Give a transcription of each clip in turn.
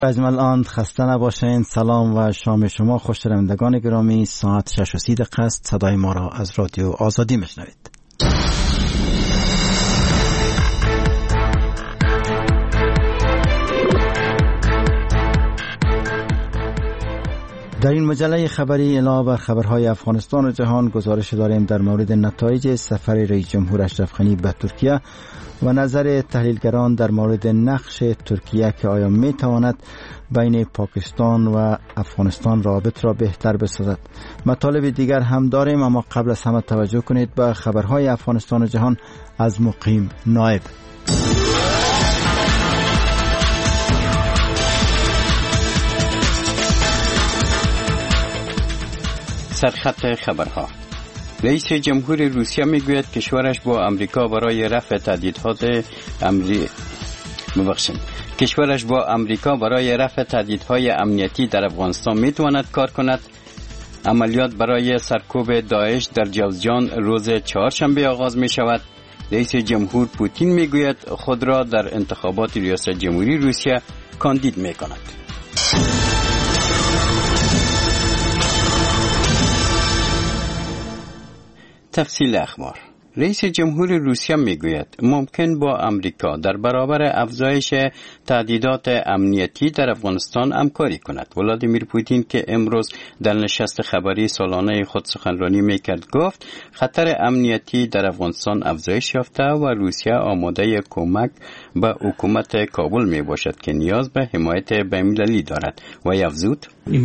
اجمل آن خسته نباشین. سلام و شام شما خوش‌شنوندگان گرامی. ساعت 6:30 است. صدای ما را از رادیو آزادی میشنوید. در این مجله خبری علاوه بر خبرهای افغانستان و جهان گزارش داریم در مورد نتایج سفر رئیس جمهور اشرف غنی به ترکیه و نظر تحلیلگران در مورد نقش ترکیه که آیا می تواند بین پاکستان و افغانستان رابط را بهتر بسازد. مطالب دیگر هم داریم، اما قبل از همه توجه کنید به خبرهای افغانستان و جهان از مقیم نایب. سرخط خبرها. رئیس جمهور روسیه میگوید کشورش با امریکا برای رفع تهدیدهای امنیتی در افغانستان میتواند کار کند. عملیات برای سرکوب داعش در جوزجان روز چهارشنبه آغاز می شود. رئیس جمهور پوتین میگوید خود را در انتخابات ریاست جمهوری روسیه کاندید می کند. تفصیل اخبار. رئیس جمهور روسیه میگوید ممکن با امریکا در برابر افزایش تهدیدات امنیتی در افغانستان همکاری کند. ولادیمیر پوتین که امروز در نشست خبری سالانه خود سخنرانی میکرد گفت خطر امنیتی در افغانستان افزایش یافته و روسیه آماده کمک به حکومت کابل می باشد که نیاز به حمایت بین‌المللی دارد و افزود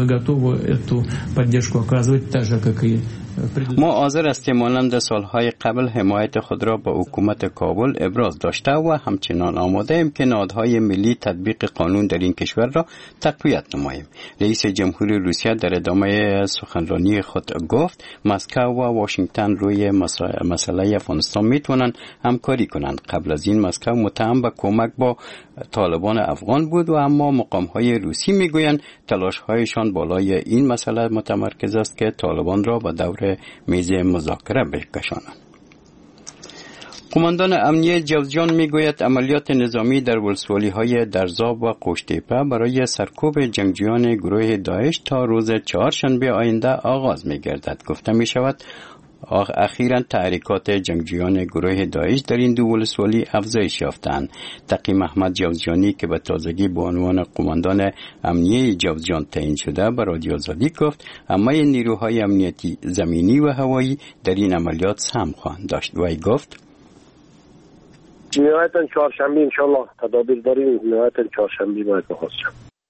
ما حاضر هستیم مانند سالهای قبل حمایت خود را به حکومت کابل ابراز داشته و همچنان آماده ایم که نهادهای ملی تطبیق قانون در این کشور را تقویت نماییم. رئیس جمهور روسیه در ادامه سخنرانی خود گفت مسکو و واشنگتن روی مسئله افغانستان میتونن همکاری کنند. قبل از این مسکو متهم به کمک با طالبان افغان بود و اما مقام‌های روسی میگویند تلاش‌هایشان بالای این مسئله متمرکز است که طالبان را به دور میز مذاکره بکشانند. قماندان امنیه جوزجان میگوید عملیات نظامی در ولسوالی‌های درزاب و قوشتیپه برای سرکوب جنگجویان گروه داعش تا روز چهارشنبه آینده آغاز می‌گردد. گفته می‌شود اخیراً تحریکات جنگجویان گروه داعش در این دو ولسوالی افزایش یافتند. تقی محمد جوزجانی که به تازگی به عنوان قماندان امنیه جوزجان تعیین شده به رادیو آزادی گفت همه نیروهای امنیتی زمینی و هوایی در این عملیات سهم خواهند داشت. وی گفت نهایتاً چهارشنبه انشالله تدابیر داریم. نهایتاً چهارشنبه باید بخواست شد.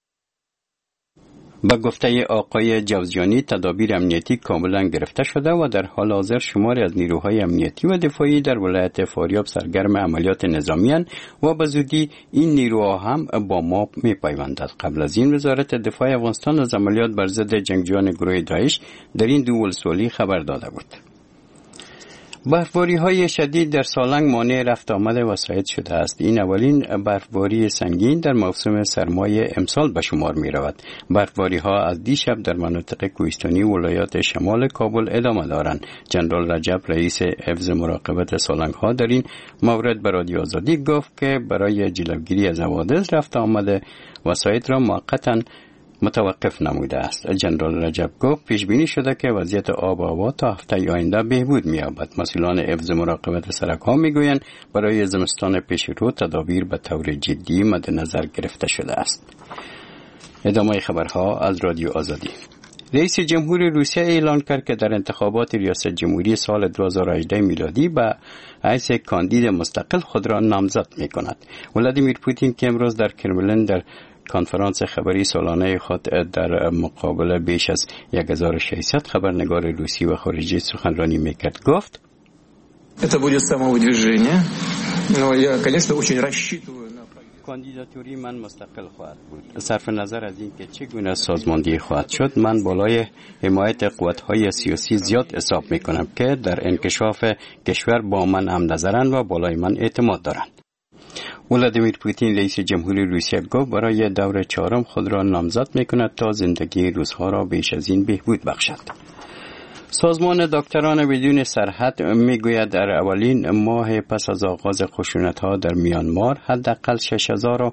با گفته آقای جوزجانی تدابیر امنیتی کاملا گرفته شده و در حال حاضر شماری از نیروهای امنیتی و دفاعی در ولایت فاریاب سرگرم عملیات نظامی اند و به زودی این نیروها هم با ما می‌پیوندند. قبل از این وزارت دفاع افغانستان از عملیات بر ضد جنگجویان گروه داعش در این دو ولسوالی خبر داده بود. برفباری‌های شدید در سالنگ مانع رفت آمد وسایط شده است. این اولین برفباری سنگین در موسم سرمای امسال به شمار می رود. برفباری‌ها از دیشب در مناطق کوهستانی ولایات شمال کابل ادامه دارند. جنرال رجب رئیس حفظ مراقبت سالنگ‌ها در این مورد به رادیو آزادی گفت که برای جلوگیری از حوادث رفت آمد وسایط را موقتاً متوقف نموده است. جنرال رجب گفت پیش بینی شده که وضعیت آب و هوا تا هفته آینده بهبود می‌یابد. مسئولان حفظ مراقبت سرک‌ها میگویند برای زمستان پیش رو تدابیر به طور جدی مد نظر گرفته شده است. ادامه خبرها از رادیو آزادی. رئیس جمهور روسیه اعلان کرد که در انتخابات ریاست جمهوری سال 2018 میلادی به حیث کاندید مستقل خود را نامزد می‌کند. ولادیمیر پوتین که امروز در کرملین در کنفرانس خبری سالانه خود در مقابل بیش از 1600 خبرنگار روسی و خارجی سخنرانی میکرد گفت Это будет самовыдвижение. Но я, конечно, очень рассчитываю на کاندیداتوری من مستقل خواهد بود. صرف نظر از این که چگونه سازماندهی خواهد شد، من بالای حمایت قوت‌های سیاسی زیاد حساب میکنم که در انکشاف کشور با من هم نظرند و بالای من اعتماد دارند. ولادیمیر پوتین رئیس جمهوری روسیه گفت برای دور چهارم خود را نامزد میکند تا زندگی روس‌ها را بیش از این بهبود بخشد. سازمان دکتران بدون سرحد میگوید در اولین ماه پس از آغاز خشونت‌ها در میانمار حداقل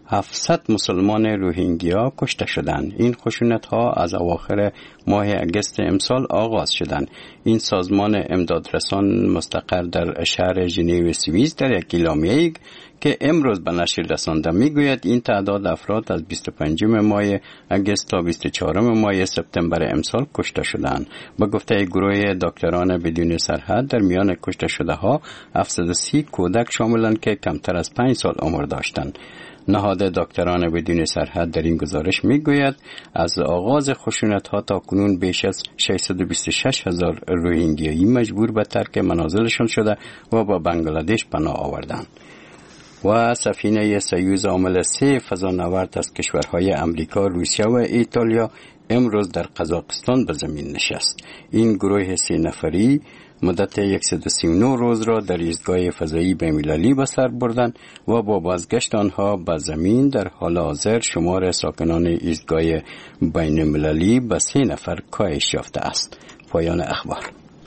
700 مسلمان روهینگیا کشته شدند. این خشونت‌ها از اواخر ماه اگست امسال آغاز شدند. این سازمان امدادرسان مستقر در شهر ژنو سوئیس در یک اعلامیه‌ای که امروز به نشر رسانده میگوید این تعداد افراد از 25 ماه اگست تا 24 ماه سپتامبر امسال کشته شدند. به گفته گروه دکتران بدون سرحد در میان کشته شده ها 730 کودک شاملند که کمتر از 5 سال عمر داشتند. نهاد دکتران بدون سرحد در این گزارش میگوید از آغاز خشونت‌ها تا کنون بیش از 626,000 روهینگیایی مجبور به ترک منازلشان شده و به بنگلادش پناه آوردند. و سفینه سویوز حامل 3 فضانورد از کشورهای امریکا، روسیه و ایتالیا امروز در قزاقستان به زمین نشست. این گروه 3 نفری مدت 139 روز را در ایستگاه فضایی بین‌المللی به سر بردند و با بازگشت آنها به زمین در حال حاضر شمار ساکنان ایستگاه بین‌المللی به 3 نفر کاهش یافته است. پایان اخبار.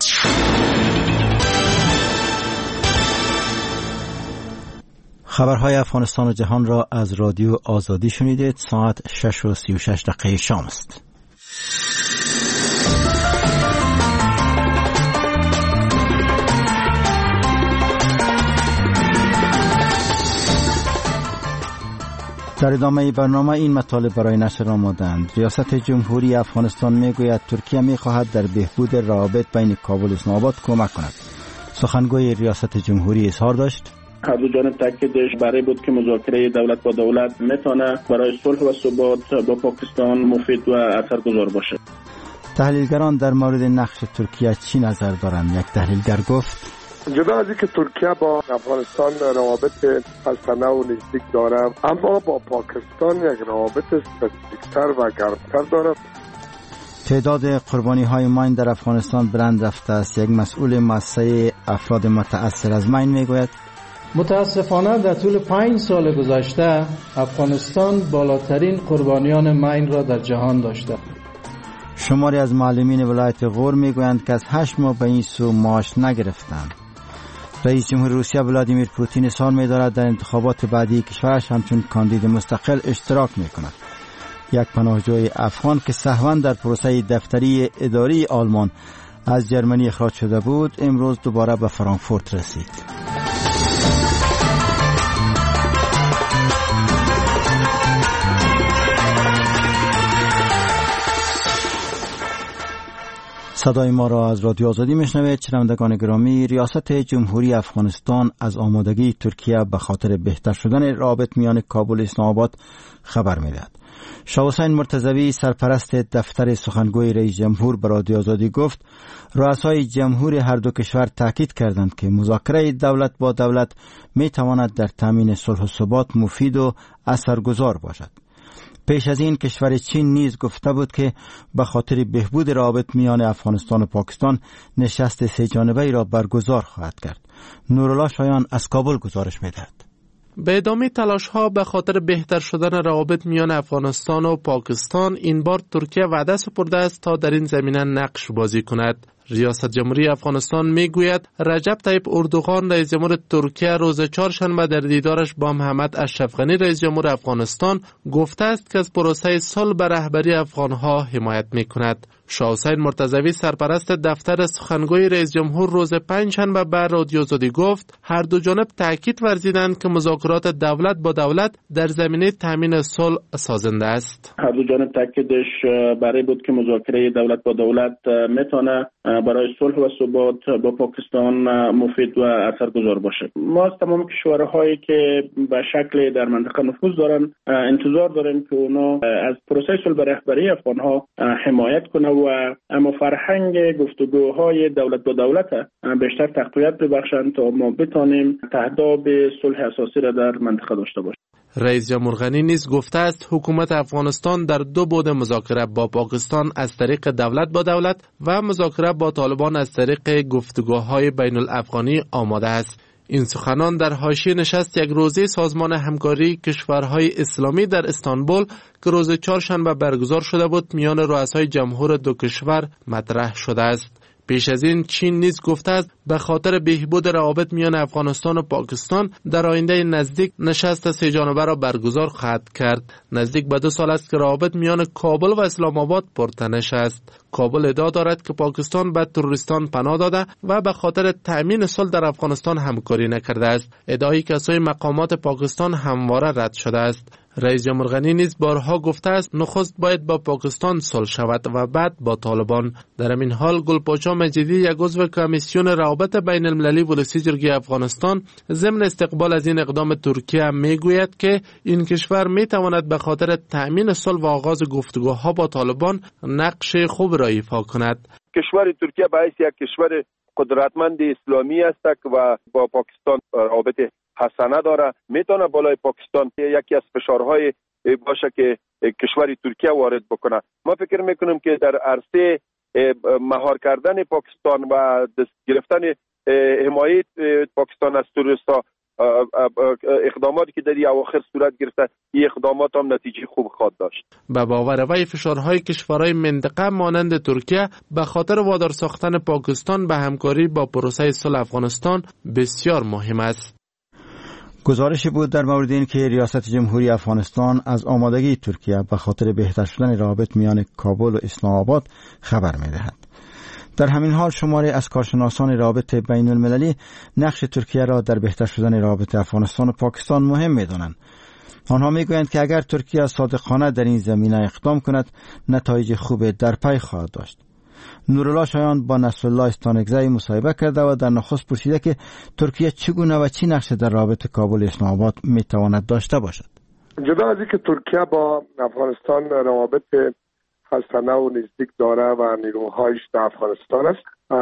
خبرهای افغانستان و جهان را از رادیو آزادی شنیدید. ساعت 6:36 شام است. در ادامه برنامه این مطالب برای نشر آمدند. ریاست جمهوری افغانستان میگوید ترکیه میخواهد در بهبود روابط بین کابل و اسلام آباد کمک کند. سخنگوی ریاست جمهوری اظهار داشت هر دو جانب تاکیدش برای بود که مذاکره دولت با دولت میتونه برای صلح و ثبات با پاکستان مفید و اثرگذار باشه. تحلیلگران در مورد نقش ترکیه چی نظر دارند؟ یک تحلیلگر گفت جدا از اینکه ترکیه با افغانستان روابط پستانه و نزدیک داره، اما با پاکستان یک روابط نزدیکتر و گرمتر داره. تعداد قربانی های ماین در افغانستان بلند رفته است. یک مسئول مؤسسه افراد متأثر از ماین میگوید متاسفانه در طول 5 سال گذشته افغانستان بالاترین قربانیان ماین را در جهان داشته. شماری از معلمین ولایت غور میگویند که از 8 ماه به این سو معاش نگرفتند. رئیس جمهور روسیه ولادیمیر پوتین اظهار می‌دارد در انتخابات بعدی کشورش همچون کاندید مستقل اشتراک می‌کند. یک پناهجوی افغان که سهواً در پروسه دفتری اداری آلمان از جرمنی اخراج شده بود امروز دوباره به فرانکفورت رسید. صدای ما را از رادیو آزادی میشنوید. شنوندگان گرامی، ریاست جمهوری افغانستان از آمادگی ترکیه به خاطر بهتر شدن روابط میان کابل و اسلام آباد خبر میدهد. شاه حسین مرتضوی سرپرست دفتر سخنگوی رئیس جمهور به رادیو آزادی گفت رؤسای جمهور هر دو کشور تاکید کردند که مذاکره دولت با دولت میتواند در تامین صلح و ثبات مفید و اثرگذار باشد. پیش از این کشور چین نیز گفته بود که به خاطر بهبود روابط میان افغانستان و پاکستان نشست 3 جانبه‌ای را برگزار خواهد کرد. نورالله شایان از کابل گزارش می‌دهد. به ادامه تلاش‌ها به خاطر بهتر شدن روابط میان افغانستان و پاکستان این بار ترکیه وعده سپرده است تا در این زمینه نقش بازی کند. ریاست جمهوری افغانستان میگوید رجب طیب اردوغان رئیس جمهور ترکیه روز چهارشنبه در دیدارش با محمد اشرف غنی رئیس جمهور افغانستان گفته است که از پروسه صلح به رهبری افغانها حمایت میکند. شاه حسین مرتضوی سرپرست دفتر سخنگوی رئیس جمهور روز پنجشنبه بر رادیو آزادی گفت هر دو جانب تاکید ورزیدند که مذاکرات دولت با دولت در زمینه تامین صلح سازنده است. هر دو جانب تاکیدش برای بود که مذاکره دولت با دولت میتونه برای صلح و ثبات با پاکستان مفید و اثرگذار باشه. ما از تمام کشورهایی که به شکل در منطقه نفوذ دارن انتظار داریم که اونا از پروسه صلح به رهبری افغانها حمایت کنه و اما فرهنگ گفتگوهای دولت با دولت بیشتر تقویت ببخشند تا ما بتانیم تهداب صلح اساسی را در منطقه داشته باشیم. رئیس جمهور غنی نیز گفته است حکومت افغانستان در 2 بعد مذاکره با پاکستان از طریق دولت با دولت و مذاکره با طالبان از طریق گفتگوهای بین الافغانی آماده است. این سخنان در حاشیه نشست یک روزه سازمان همکاری کشورهای اسلامی در استانبول که روز چهارشنبه برگزار شده بود میان رؤسای جمهور دو کشور مطرح شده است. پیش از این چین نیز گفته است به خاطر بهبود روابط میان افغانستان و پاکستان در آینده نزدیک نشست سه جانبه را برگزار خواهد کرد. نزدیک به 2 سال است که روابط میان کابل و اسلام آباد پرتنش است. کابل ادعا دارد که پاکستان به تروریستان پناه داده و به خاطر تأمین صلح در افغانستان همکاری نکرده است. ادعای که سوی مقامات پاکستان همواره رد شده است. رئیس جمهور غنی نیز بارها گفته است نخست باید با پاکستان صلح شود و بعد با طالبان. در این حال گلپاچا مجیدی، یک عضو کمیسیون روابط بین المللی ولسی جرگه افغانستان، ضمن استقبال از این اقدام ترکیه میگوید که این کشور میتواند به خاطر تأمین صلح و آغاز گفتگوها با طالبان نقش خوب را ایفا کند. کشور ترکیه به حیث یک کشور قدرتمند اسلامی است و با پاکستان روابط حسنه داره، میتونه بالای پاکستان یکی از فشارهای باشه که کشور ترکیه وارد بکنه. ما فکر میکنیم که در عرصه مهار کردن پاکستان و دست گرفتن حمایت پاکستان از تروریست‌ها اقداماتی که در این اواخر صورت گرفته، این اقدامات هم نتیجه خوب خواهد داشت. به باور وی فشارهای کشورهای منطقه مانند ترکیه به خاطر وادار ساختن پاکستان به همکاری با پروسه صلح افغانستان بسیار مهم است. گزارشی بود در مورد این که ریاست جمهوری افغانستان از آمادگی ترکیه به خاطر بهتر شدن روابط میان کابل و اسلام آباد خبر می‌دهد. در همین حال شماری از کارشناسان روابط بین المللی نقش ترکیه را در بهتر شدن روابط افغانستان و پاکستان مهم می‌دانند. آنها میگویند که اگر ترکیه صادقانه در این زمینه اقدام کند، نتایج خوب در پی خواهد داشت. نورالله شایان با نصرالله استانکزی مصاحبه کرده و در نخست پرسیده که ترکیه چگونه و چی نقش در رابطه کابل اسلام آباد میتواند داشته باشد. جدا از اینکه ترکیه با افغانستان روابط حسنه و نزدیک داره و نیروهایش در افغانستان است،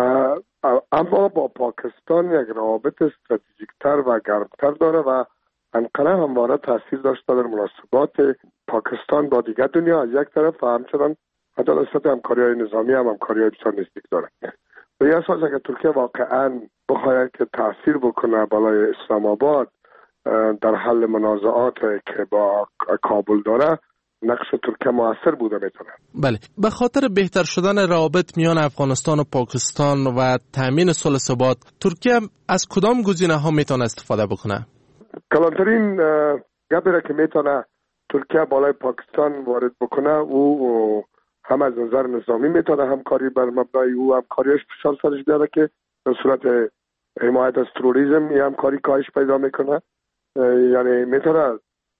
اما با پاکستان یک روابط استراتژیک‌تر و گرمتر داره و انقره همواره تاثیر داشته در مناسبات پاکستان با دیگر دنیا از یک طرف و همچنان عدالت همکاری‌های نظامی هم همکاری‌های بسیار نزدیک داره. به این اساس اگر ترکیه واقعاً بخواهد که تاثیر بکنه بالای اسلام آباد در حل منازعات که با کابل داره، نقش ترکیه موثر بوده میتونه. بله، به خاطر بهتر شدن روابط میان افغانستان و پاکستان و تامین صلح و ثبات، ترکیه از کدام گزینه‌ها میتونه استفاده بکنه؟ کلانترین گپی را که میتونه ترکیه بالای پاکستان وارد بکنه او هم از نظر نظامی میتونه همکاری بر مبنای او همکاریش فشار سرش بیاره که به صورت حمایت از تروریسم این همکاری کاهش پیدا میکنه، یعنی میتونه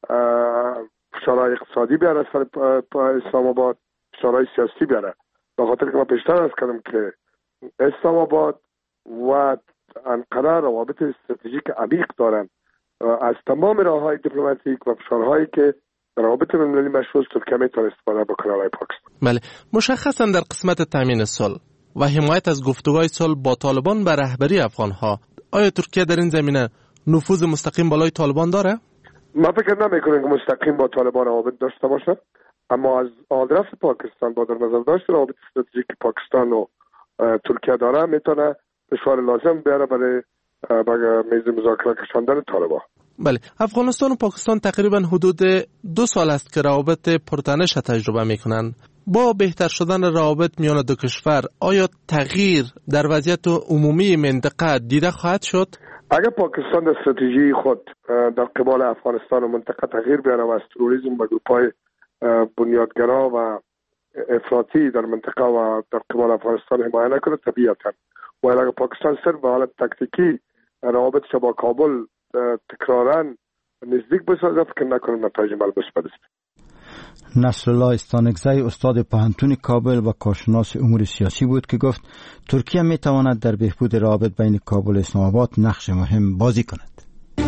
فشارهای اقتصادی بیاره سر اسلام آباد، فشارهای سیاسی بیاره. به خاطر که ما پیشتر عرض کردم که اسلام آباد و انقره روابط استراتژیک عمیق دارن از تمام راههای دیپلماتیک و فشارهایی که روابط بین‌المللی مشروط ترکیه میتونه استفاده بکنه برای پاکستان. بله، مشخصا در قسمت تامین صلح و حمایت از گفتگوهای صلح با طالبان به رهبری افغانها، آیا ترکیه در این زمینه نفوذ مستقیم بالای طالبان داره؟ ما فکر نمی‌کنیم که مستقیم با طالبان روابط داشته باشه، اما از آدرس پاکستان با در نظر داشت روابط استراتژیک پاکستان و ترکیه داره میتونه فشار لازم بیاره برای میز مذاکره کشاندن طالبان. بله، افغانستان و پاکستان تقریبا حدود 2 سال است که روابط پرتنش تجربه میکنند. با بهتر شدن روابط میان دو کشور، آیا تغییر در وضعیت عمومی منطقه دیده خواهد شد؟ اگر پاکستان در استراتژی خود در قبال افغانستان و منطقه تغییر بیاره و از تروریسم و گروپ‌های بنیادگرا و افراطی در منطقه و در قبال افغانستان حمایت نکنه، طبیعتاً. و اگر پاکستان صرف به حالت تکتیکی روابطش با کابل تکراراً نزدیک بسازه، فکر نکنم نتایج ملموس بده. نصرالله استانکزی استاد پوهنتون کابل و کارشناس امور سیاسی بود که گفت ترکیه میتواند در بهبود روابط بین کابل و اسلام آباد نقش مهم بازی کند.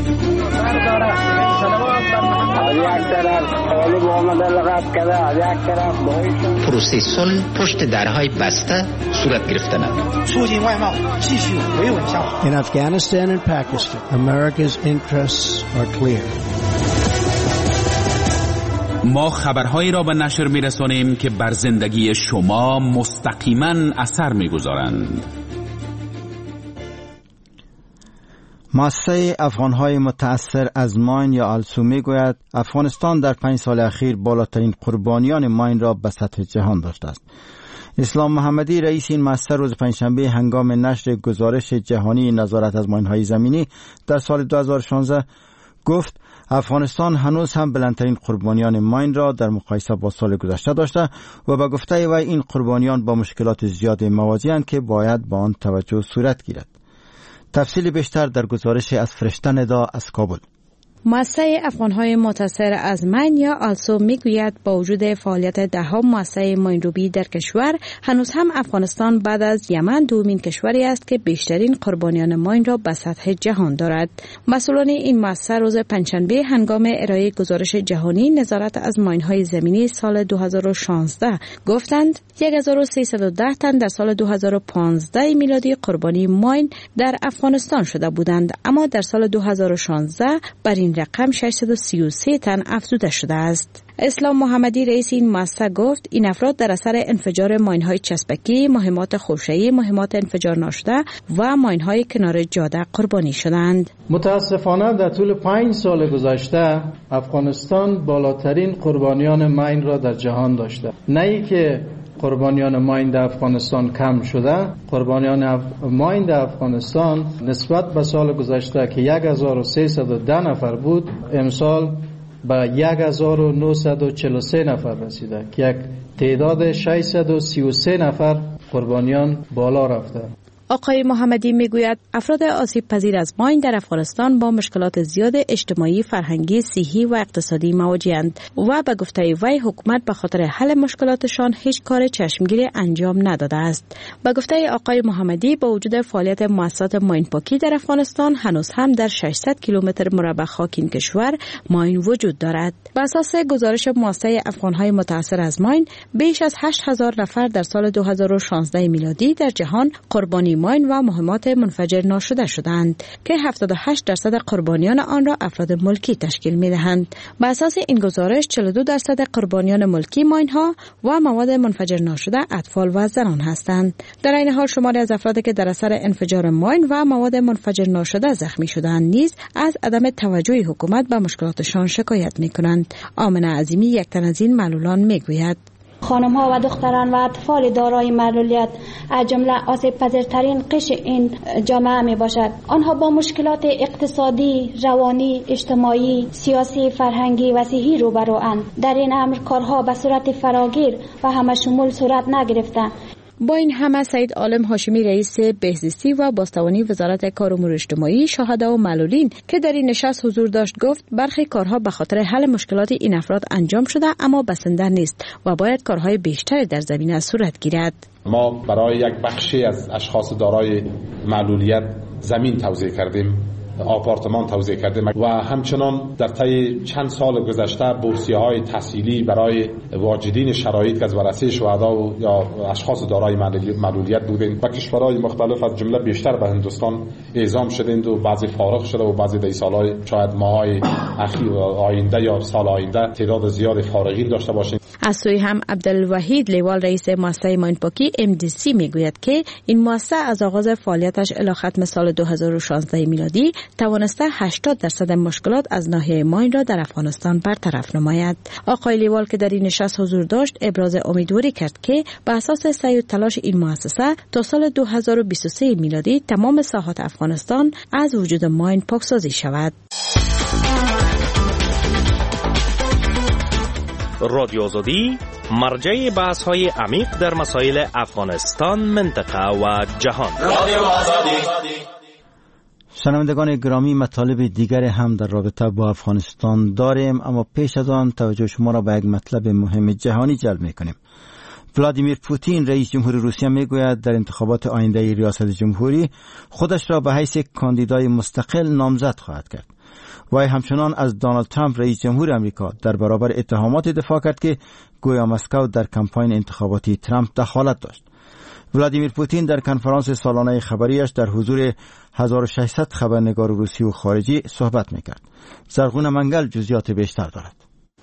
پروسه صلح پشت درهای بسته صورت گرفتن. In Afghanistan and Pakistan, America's interests are clear. ما خبرهایی را به نشر می‌رسانیم که بر زندگی شما مستقیما اثر می‌گذارند. مؤسسه افغانهای متأثر از ماین یا آلسو میگوید افغانستان در 5 سال اخیر بالاترین قربانیان ماین را به سطح جهان داشته است. اسلام محمدی رئیس این مؤسسه روز پنجشنبه هنگام نشر گزارش جهانی نظارت از ماین‌های زمینی در سال 2016 گفت افغانستان هنوز هم بلندترین قربانیان ماین را در مقایسه با سال گذشته داشته و به گفته وی این قربانیان با مشکلات زیاد مواجه‌اند که باید با آن توجه صورت گیرد. تفصیل بیشتر در گزارش از فرشته ندا از کابل. مؤسسه افغان‌های متاثر از ماین یا آلسو میگوید با وجود فعالیت ده‌ها مؤسسه ماین‌روبی در کشور، هنوز هم افغانستان بعد از یمن دومین کشوری است که بیشترین قربانیان ماین را به سطح جهان دارد. مسئولان این مؤسسه روز پنجشنبه هنگام ارائه گزارش جهانی نظارت از ماین‌های زمینی سال 2016 گفتند 1310 تن در سال 2015 میلادی قربانی ماین در افغانستان شده بودند، اما در سال 2016 بر این رقم 633 تن افزوده شده است. اسلام محمدی رئیس این مؤسسه گفت این افراد در اثر انفجار ماین‌های چسبکی، مهمات خوشه‌ای، مهمات انفجار ناشده و ماین‌های کنار جاده قربانی شدند. متاسفانه در طول 5 سال گذشته افغانستان بالاترین قربانیان ماین را در جهان داشته. نه ای که قربانیان ماین در افغانستان کم شده، قربانیان ماین در افغانستان نسبت به سال گذشته که 1310 نفر بود، امسال به 1943 نفر رسیده که یک تعداد 633 نفر قربانیان بالا رفته. آقای محمدی میگوید افراد آسیب پذیر از ماین در افغانستان با مشکلات زیاد اجتماعی، فرهنگی، صحی و اقتصادی مواجه‌اند و به گفته وی حکومت به خاطر حل مشکلاتشان هیچ کار چشمگیری انجام نداده است. به گفته آقای محمدی با وجود فعالیت مؤسسات ماین پاکی در افغانستان هنوز هم در 600 کیلومتر مربع خاک این کشور ماین وجود دارد. بر اساس گزارش مؤسسه افغان‌های متاثر از ماین، بیش از 8000 نفر در سال 2016 میلادی در جهان قربانی ماین و مهمات منفجر ناشده شدند که 78% قربانیان آن را افراد ملکی تشکیل می‌دهند. بر اساس این گزارش 42% قربانیان ملکی ماین ها و مواد منفجر ناشده اطفال و زنان هستند. در این حال شماری از افرادی که در اثر انفجار ماین و مواد منفجر ناشده زخمی شدند نیز از عدم توجه حکومت به مشکلاتشان شکایت می‌کنند. آمنه عظیمی یک تن از این معلولان می‌گوید خانم‌ها و دختران و اطفال دارای معلولیت از جمله آسیب‌پذیرترین قشر این جامعه میباشد. آنها با مشکلات اقتصادی، روانی، اجتماعی، سیاسی، فرهنگی و صحی روبروند. در این امر کارها به صورت فراگیر و همشمول صورت نگرفته. با این همه سید عالم هاشمی رئیس بهزیستی و بازتوانی وزارت کار امور اجتماعی، شهدا و معلولین که در این نشست حضور داشت گفت برخی کارها به خاطر حل مشکلات این افراد انجام شده اما بسنده نیست و باید کارهای بیشتری در زمینه صورت گیرد. ما برای یک بخشی از اشخاص دارای معلولیت زمین توزیع کردیم، آپارتمان توزیع کردیم و همچنان در طی چند سال گذشته بورسیه‌های تحصیلی برای واجدین شرایط که از ورثه شهدا و یا اشخاص دارای معلولیت بودند و کشورهای مختلف از جمله بیشتر به هندوستان اعزام شدند و بعضی فارغ شده و بعضی در سالهای شاید ماهای اخیر آینده یا سال آینده تعداد زیاد فارغین داشته باشند. از سوی هم عبدالوحید لیوال رئیس مؤسسه ماین پاکی MDC میگوید که این مؤسسه از آغاز فعالیتش الی ختم سال 2016 میلادی توانسته 80% مشکلات از ناحیه ماین را در افغانستان برطرف نماید. آقای لیوال که در این نشست حضور داشت ابراز امیدواری کرد که به اساس سعی و تلاش این مؤسسه تا سال 2023 میلادی تمام ساحات افغانستان از وجود ماین پاکسازی شود. رادیو آزادی مرجع بحث‌های عمیق در مسائل افغانستان، منطقه و جهان. رادیو آزادی. شنوندگان گرامی، مطالب دیگر هم در رابطه با افغانستان داریم، اما پیش از آن توجه شما را به یک مطلب مهم جهانی جلب می‌کنیم. ولادیمیر پوتین رئیس جمهور روسیه میگوید در انتخابات آینده ریاست جمهوری خودش را به حیث کاندیدای مستقل نامزد خواهد کرد. وی همچنان از دونالد ترامپ رئیس جمهور امریکا در برابر اتهامات دفاع کرد که گویا مسکو در کمپاین انتخاباتی ترامپ دخالت داشت. ولادیمیر پوتین در کنفرانس سالانه خبریش در حضور 1600 خبرنگار روسی و خارجی صحبت میکرد. زرغون منگل جزئیات بیشتر دارد.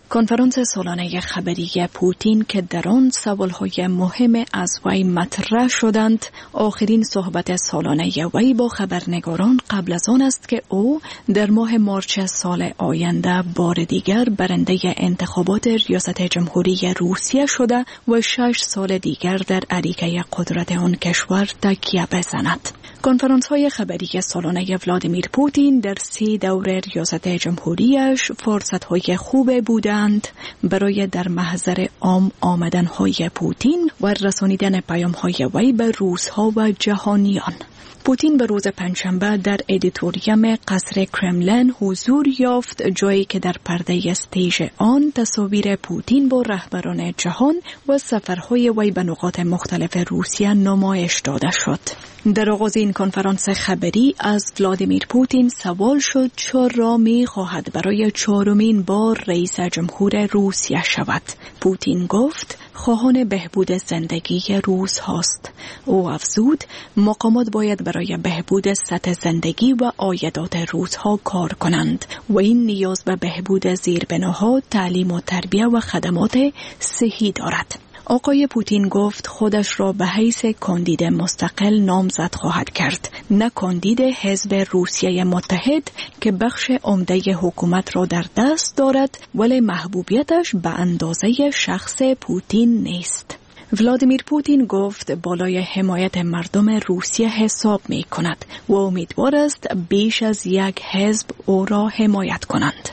کنفرانس سالانه خبری پوتین که در آن سوالهای مهم از وی مطرح شدند، آخرین صحبت سالانه وی با خبرنگاران قبل از آن است که او در ماه مارچ سال آینده بار دیگر برنده انتخابات ریاست جمهوری روسیه شده و 6 سال دیگر در اریکه قدرت آن کشور تکیه بزند. کنفرانس های خبری سالانه ولادیمیر پوتین در 3 دوره ریاست جمهوریش فرصت های خوب بودند برای در محضر عام آمدن های پوتین و رسانیدن پیام های وی به روس‌ها و جهانیان. پوتین به روز پنجشنبه در ادیتوریوم قصر کرملین حضور یافت، جایی که در پرده استیج آن تصاویر پوتین با رهبران جهان و سفرهای وی به نقاط مختلف روسیه نمایش داده شد. در آغاز این کنفرانس خبری از ولادیمیر پوتین سوال شد چرا می‌خواهد برای 4مین بار رئیس جمهور روسیه شود. پوتین گفت خواهان بهبود زندگی روس هاست. او افزود مقامات باید برای بهبود سطح زندگی و عایدات روس‌ها کار کنند و این نیاز به بهبود زیربناها، تعلیم و تربیت و خدمات صحی دارد. آقای پوتین گفت خودش را به حیث کاندید مستقل نامزد خواهد کرد، نه کاندید حزب روسیه متحد که بخش عمده حکومت را در دست دارد، ولی محبوبیتش به اندازه شخص پوتین نیست. ولادیمیر پوتین گفت بالای حمایت مردم روسیه حساب می کند و امیدوار است بیش از یک حزب او را حمایت کنند.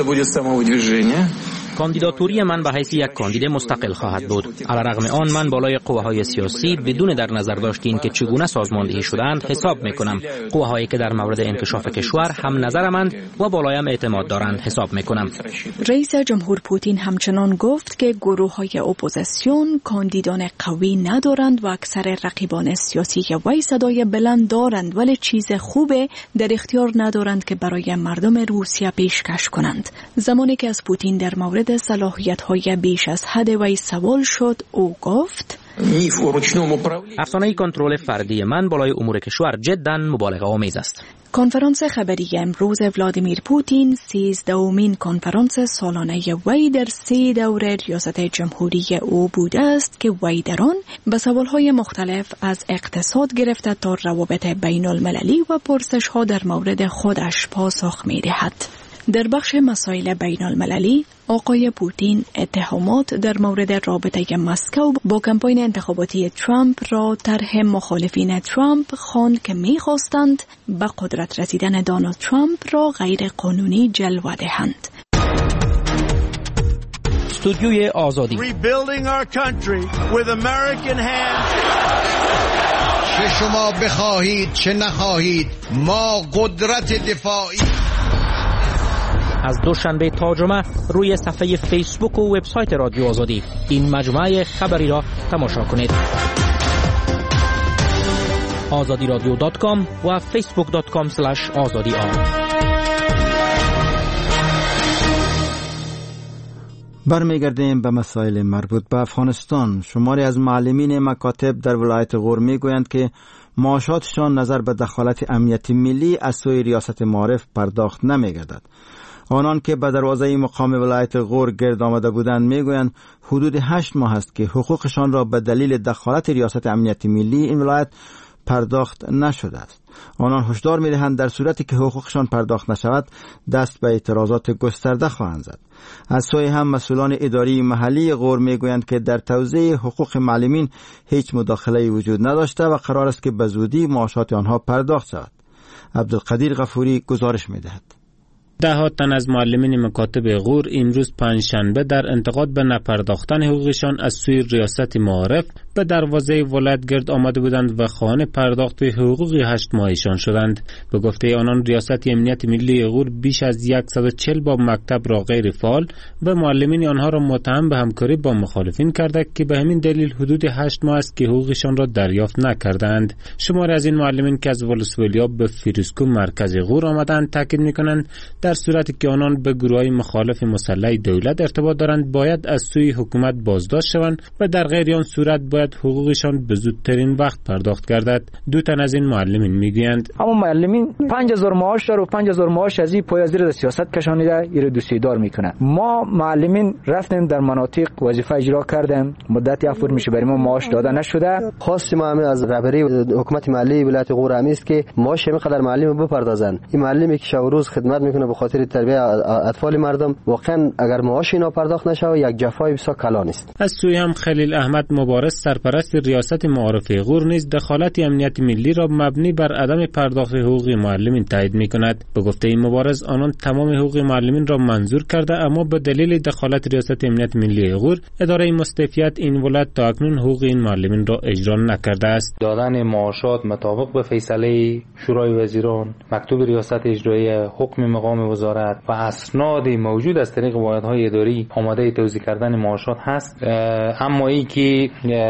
کاندیداتوری من به حیث یک کاندید مستقل خواهد بود. علیرغم آن من بالای قوه‌های سیاسی بدون در نظر داشتن که چگونه سازماندهی شدند حساب می‌کنم. قوه‌هایی که در مورد انکشاف کشور هم نظرمند و بالایم اعتماد دارند حساب می‌کنم. رئیس جمهور پوتین همچنان گفت که گروه‌های اپوزیسیون کاندیدان قوی ندارند و اکثر رقیبان سیاسی وی صدای بلند دارند، ولی چیز خوبه در اختیار ندارند که برای مردم روسیه پیشکش کنند. زمانی که از پوتین در مورد صلاحیت‌های بیش از حد وی سوال شد، او گفت افسانه کنترل فردی من بالای امور کشور جداً مبالغه آمیز است. کنفرانس خبری امروز ولادیمیر پوتین 13مین کنفرانس سالانه وی در 3 دوره ریاست جمهوری او بوده است که وی در آن به سوالهای مختلف از اقتصاد گرفته تا روابط بین المللی و پرسش‌ها در مورد خودش پاسخ می‌دهد. در بخش مسائل بین المللی، آقای پوتین اتهامات در مورد رابطه مسکو با کمپاین انتخاباتی ترامپ را طرح مخالفین ترامپ خواند که می‌خواستند به قدرت رسیدن دونالد ترامپ را غیر قانونی جلوه دهند. استودیوی آزادی. چه شما بخواهید چه نخواهید، ما قدرت دفاعی. از دوشنبه تا جمعه روی صفحه فیسبوک و وبسایت رادیو آزادی این مجموعه خبری را تماشا کنید. azadiradyo.com و facebook.com/azadi. برمیگردیم به مسائل مربوط به افغانستان. شماری از معلمین مکاتب در ولایت غور میگویند که معاشاتشان نظر به دخالت امنیتی ملی از سوی ریاست معارف پرداخت نمیگردد. آنان که به دروازه مقام ولایت غور گرد آمده بودند میگویند حدود 8 ماه است که حقوقشان را به دلیل دخالت ریاست امنیتی ملی این ولایت پرداخت نشده است. آنان هشدار می‌دهند در صورتی که حقوقشان پرداخت نشود دست به اعتراضات گسترده خواهند زد. از سوی هم مسئولان اداری محلی غور میگویند که در توزیع حقوق معلمین هیچ مداخله‌ای وجود نداشته و قرار است که به زودی معاشات آنها پرداخت شود. عبدالقدیر غفوری گزارش می‌دهد. ده تن از معلمین مکاتب غور امروز پنجشنبه در انتقاد به نپرداختن حقوقشان از سوی ریاست معارف به دروازه ولایت گرد آمده بودند و خواهان پرداخت حقوق 8 ماهشان شدند. به گفته آنان ریاست امنیت ملی غور بیش از 140 باب مکتب را غیر فعال و معلمین آنها را متهم به همکاری با مخالفین کرده که به همین دلیل حدود 8 ماه است که حقوقشان را دریافت نکردند. شماری از این معلمین که از ولسوالی به فیروزکوه مرکز غور آمدند تاکید می‌کنند در صورتی که آنان به گروه‌های مخالف مسلح دولت ارتباط دارند باید از سوی حکومت بازداشت شوند و در غیر آن صورت باید باید حقوقشان به زودترین وقت پرداخت گردد. دو تن از این معلمین میگویند اما معلمین 5000 معاش داره و 5000 معاش از این پای زیر سیاست کشانیده ایرو دوسیدار میکنه. ما معلمین رفتیم در مناطق وظیفه اجرا کردیم، مدتی افور میشه برای ما معاش داده نشده. خواستیم ما از رهبری حکومت محلی ولایت غور است که معاش اینقدر معلم بپردازن. این معلمی که شب و روز خدمت میکنه به خاطر تربیت اطفال مردم، واقعا اگر معاش اینا پرداخت نشه یک جفای بسیار کلان است. از سوی هم خلیل احمد مبارز سرپرست ریاست معارف غور نیز دخالت امنیت ملی را مبنی بر عدم پرداخت حقوق معلمین تایید میکند. به گفته این مبارز آنان تمام حقوق معلمین را منظور کرده، اما به دلیل دخالت ریاست امنیت ملی غور اداره مستوفیت این ولایت تا اکنون حقوق این معلمین را اجرا نکرده است. دادن معاشات مطابق به فیصله شورای وزیران، مکتوب ریاست اجرایی، حکم مقام وزارت و اسناد موجود از طریق واحدهای اداری آماده توزیع کردن معاشات هست. اما ای که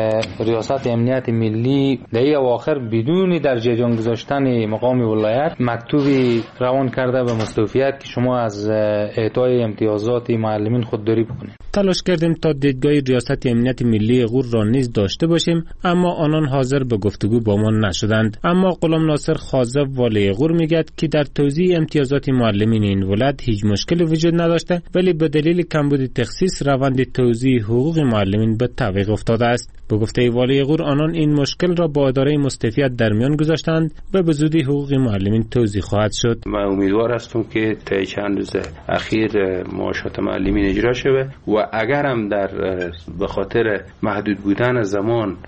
ریاست امنیت ملی در اواخر بدون در جریان گذاشتن مقام ولایت مکتوبی روان کرده به مستوفیت که شما از اعطای امتیازات معلمین خودداری بکنید. تلاش کردیم تا دیدگاه ریاست امنیت ملی غور را نیز داشته باشیم، اما آنان حاضر به گفتگو با ما نشدند. اما غلام ناصر خاضب والی غور میگد که در توزیع امتیازات معلمین این ولایت هیچ مشکلی وجود نداشته، ولی به دلیل کمبود تخصیص روند توزیع حقوق معلمین به تعویق افتاده است. به گفته والی غور آنان این مشکل را با اداره مستوفیت در میان گذاشتند و به زودی حقوق معلمین توزیع خواهد شد. من امیدوار هستم که تا چند روز اخیر معاشات معلمین اجرا شود و اگر هم در به خاطر محدود بودن زمان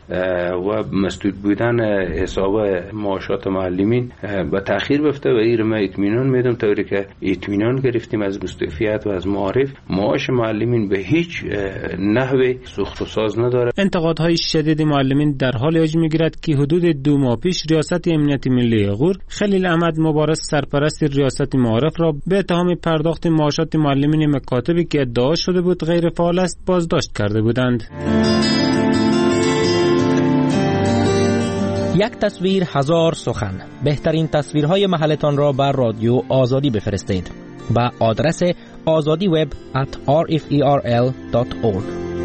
و مسدود بودن حساب معاشات معلمین به تأخیر بیفته و این ما اطمینان میدم طوری که اطمینان گرفتیم از مستوفیت و از معارف معاش معلمین به هیچ نحوه سوخت و ساز نداره. انتقادهای شدید معلمین در حال اوج میگیرد که حدود 2 ماه پیش ریاست امنیت ملی غور خلیل احمد مبارز سرپرست ریاست معارف را به اتهام پرداخت معاشات معلمین مکاتبی که ادعا شده بود غیر فعال است بازداشت کرده بودند. یک تصویر هزار سخن. بهترین تصویرهای محلتان را بر رادیو آزادی بفرستید با آدرس azadiweb@rferl.org.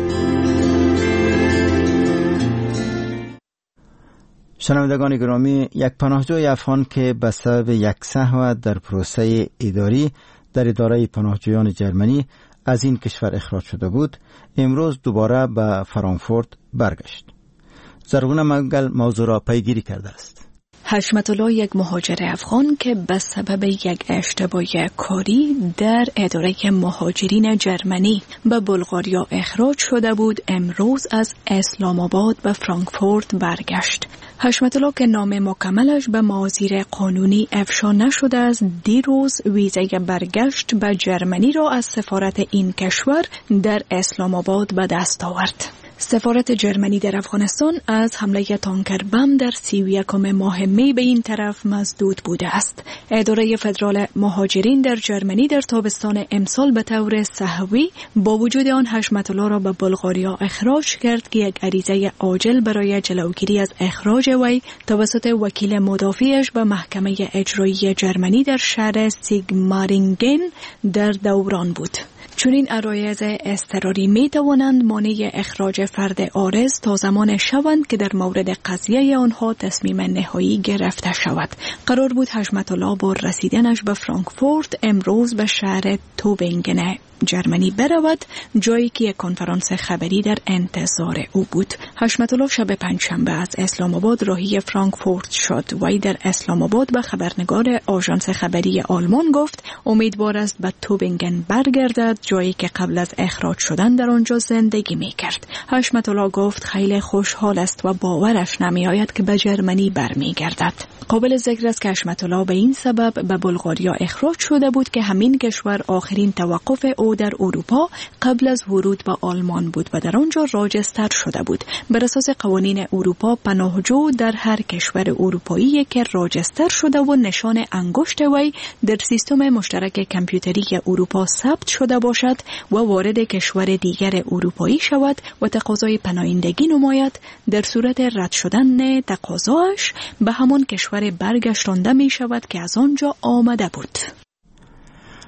شنوندگان گرامی، یک پناهجوی افغان که به سبب یک سهو در پروسه اداری در اداره پناهجویان جرمنی از این کشور اخراج شده بود، امروز دوباره به فرانکفورت برگشت. زرغونه منگل موضوع را پیگیری کرده است. حشمت الله یک مهاجر افغان که به سبب یک اشتباه کاری در اداره مهاجرین جرمنی به بلغاریا اخراج شده بود، امروز از اسلام آباد به فرانکفورت برگشت. حشمت الله که نام مکملش به معاذیر قانونی افشا نشده است، دیروز ویزای برگشت به جرمنی را از سفارت این کشور در اسلام آباد به دست آورد. سفارت جرمنی در افغانستان از حمله تانکر بم در 31 ماه می به این طرف مسدود بوده است. اداره فدرال مهاجرین در جرمنی در تابستان امسال به طور سهوی با وجود آن حشمت الله را به بلغاریا اخراج کرد که یک عریضه عاجل برای جلوگیری از اخراج وی توسط وکیل مدافعش به محکمه اجرایی جرمنی در شهر سیگمارینگن در دوران بود. چون این عرایض اضطراری می توانند مانع اخراج فرد عارض تا زمان شوند که در مورد قضیه آنها تصمیم نهایی گرفته شود. قرار بود حشمت الله با رسیدنش به فرانکفورت امروز به شهر توبینگن جرمنی برود، جایی که یک کنفرانس خبری در انتظار او بود. حشمت الله شب پنجشنبه از اسلام آباد راهی فرانکفورت شد. وی در اسلام آباد به خبرنگار آژانس خبری آلمان گفت امیدوار است به توبینگن برگردد، جایی که قبل از اخراج شدن در آنجا زندگی می کرد. حشمت الله گفت خیلی خوشحال است و باورش نمی آید که به جرمنی برمیگردد. قابل ذکر است که حشمت الله به این سبب به بلغاریا اخراج شده بود که همین کشور آخرین توقف او در اروپا قبل از ورود به آلمان بود و در آنجا راجستر شده بود. بر اساس قوانین اروپا پناهجو در هر کشور اروپایی که راجستر شده و نشان انگشت وی در سیستم مشترک کامپیوتری اروپا ثبت شده باشد و وارد کشور دیگر اروپایی شود و تقاضای پناهندگی نماید، در صورت رد شدن تقاضاش به همان کشور برگشتانده می شود که از آنجا آمده بود.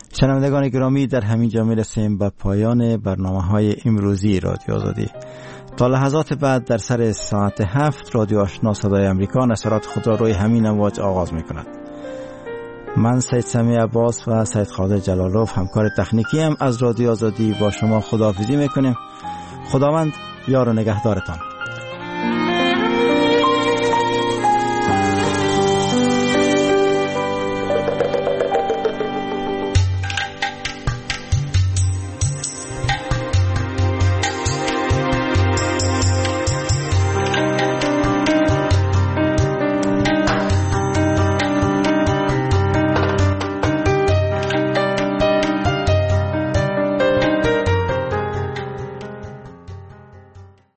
شنوندگان گرامی، در همین جا می‌رسیم به پایان برنامه‌های امروزی رادیو آزادی. تا لحظات بعد در سر ساعت 7 رادیو آشنا صدای امریکا نشرات خود را روی همین امواج آغاز می کند. من سید سمیع عباس و سید خالد جلالوف همکار تکنیکی هم از رادیو آزادی با شما خداحافظی میکنیم. خداوند یار و نگهدارتان.